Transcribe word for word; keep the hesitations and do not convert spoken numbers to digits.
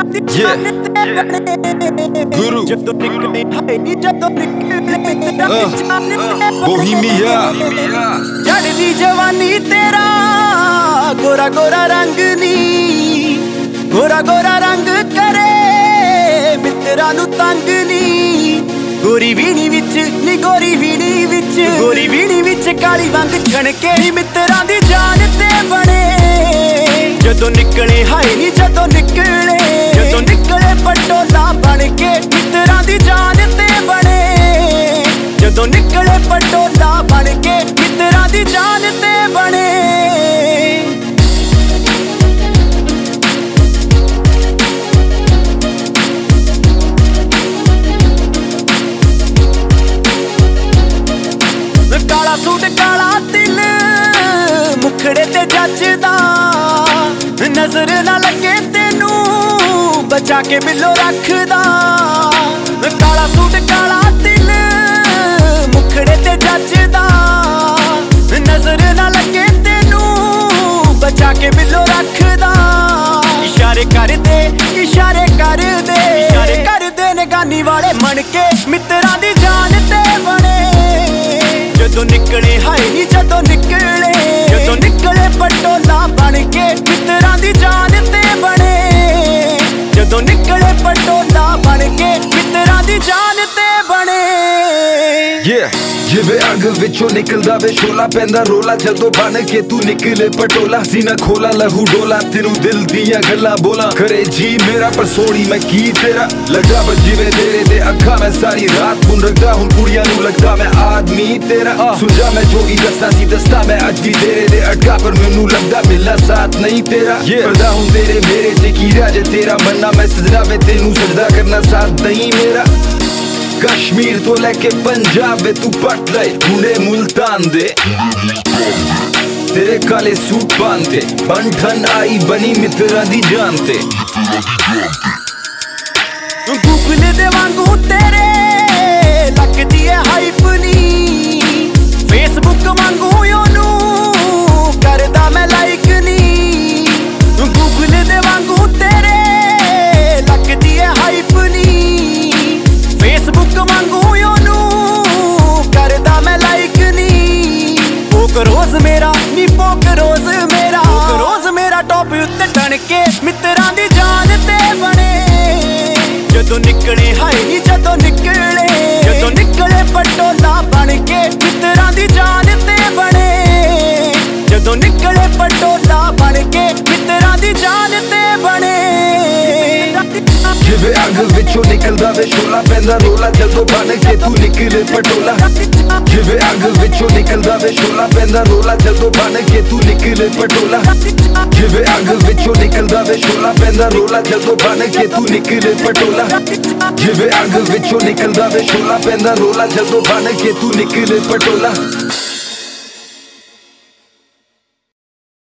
Yeah, Guru, uh, Bohemia, चढ़दी जवानी तेरा गोरा गोरा रंग नी, गोरा गोरा रंग करे मित्रा नू तंग नी। गोरी बीणी विच नी गोरी बीणी विच गोरी बीणी विच काली वंग छणके ही मित्रा दी जान ते बने। जदों निकले हाय नी जदों निकले जदों निकले पटोला बन के मित्रा दी जान ते बने। जदों निकले पटोला बन के मित्रा दी जान ते बने। काला सूट काला दिल मुखड़े ते जचदा, नजर ना लगे तेनू बचा के बिलो रखदा। काला सूट काला दिल मुखड़े ते जचदा, नजर ना लगे तेनू बचा के बिलो रखदा। इशारे कर दे इशारे कर दे इशारे कर दे निगानी वाले मन के मित्रा दी जान ते बने। जदों निकले हाय नी जदों निकले जदों निकले पटोला बन के मित्रा दी जान ते बने। जदों निकले पटोला बन के मित्रा दी जान ते बने। yeah, जिवे अग विचों निकलदा वे शोला पैंदा रोला। जदों बन के तू निकले पटोला सीना खोला लहू डोला। तेनू दिल दियां गल्लां बोला करे जी मेरा पर सोनी मैं की तेरा लगा जिवे तेरे ते अखा मैं सारी रात बुन रखदा। हुण कुड़ियां नू लगदा मैं आदमी तेरा सुझा मैं जो ही दस्ता सी दस्ता मैं अज भी तेरे दे अटका। पर मैनू लगदा मिलना साथ नहीं तेरा करदा हुण तेरे मेरे च की राज तेरा बनना मैं सजदा वे तेनू सजदा करना साथ नहीं मेरा। कश्मीर तो लेके पंजाब वे तू पट ले हुणे मुल्तान दे तेरे काले सूट पांदे बंठन आई बनी मित्रा दी जान ते। गूगल दे वांगू तेरे लगदी है हाइप नी, फेसबुक वांगू ओनू करदा मैं लाइक नी। गूगल दे वांगू तेरे लगदी है हाइप नी, फेसबुक वांगू ओनू करदा मैं लाइक नी। पोक रोज मेरा नी पोक रोज मेरा पोक रोज मेरा टॉप उत्ते टन के मित्रा दी जान ते बने। जदों निकले हाय नी जदों निकले जदों निकले पटोला बन के मित्रा दी जान ते बने। जदों निकले पटोला बन के मित्रा दी जान ते बने। जिवे अग विचों निकलदा वे शोला पैंदा रोला। जदों बन के तू निकले पटोला जिवे अग विचों निकलदा वे शोला पैंदा रोला। जदों बन के तू निकले पटोला जिवे अग विचों निकलदा वे शोला पैंदा रोला। जदों बन के तू निकले पटोला जिवे अग विचों निकलदा वे शोला पैंदा रोला। जदों बन के तू निकले पटोला।